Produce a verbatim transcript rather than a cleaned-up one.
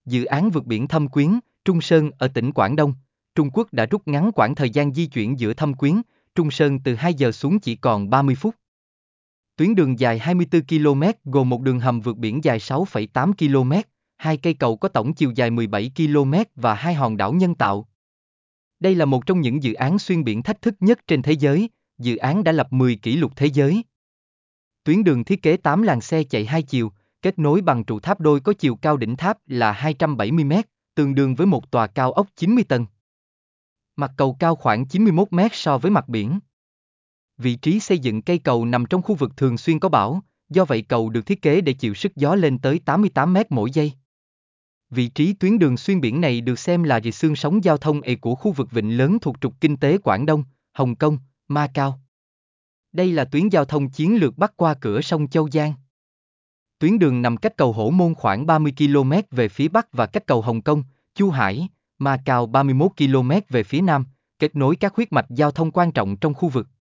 Dự án vượt biển Thâm Quyến, Trung Sơn ở tỉnh Quảng Đông, Trung Quốc đã rút ngắn quãng thời gian di chuyển giữa Thâm Quyến, Trung Sơn từ hai giờ xuống chỉ còn ba mươi phút. Tuyến đường dài hai mươi tư ki lô mét gồm một đường hầm vượt biển dài sáu phẩy tám ki lô mét, hai cây cầu có tổng chiều dài mười bảy ki lô mét và hai hòn đảo nhân tạo. Đây là một trong những dự án xuyên biển thách thức nhất trên thế giới, dự án đã lập mười kỷ lục thế giới. Tuyến đường thiết kế tám làn xe chạy hai chiều, kết nối bằng trụ tháp đôi có chiều cao đỉnh tháp là hai trăm bảy mươi mét, tương đương với một tòa cao ốc chín mươi tầng. Mặt cầu cao khoảng chín mươi mốt mét so với mặt biển. Vị trí xây dựng cây cầu nằm trong khu vực thường xuyên có bão, do vậy cầu được thiết kế để chịu sức gió lên tới tám mươi tám mét mỗi giây. Vị trí tuyến đường xuyên biển này được xem là rìa xương sống giao thông E của khu vực vịnh lớn thuộc trục kinh tế Quảng Đông, Hồng Kông, Macau. Đây là tuyến giao thông chiến lược bắc qua cửa sông Châu Giang. Tuyến đường nằm cách cầu Hổ Môn khoảng ba mươi ki lô mét về phía bắc và cách cầu Hồng Kông, Chu Hải, Macau ba mươi mốt ki lô mét về phía nam, kết nối các huyết mạch giao thông quan trọng trong khu vực.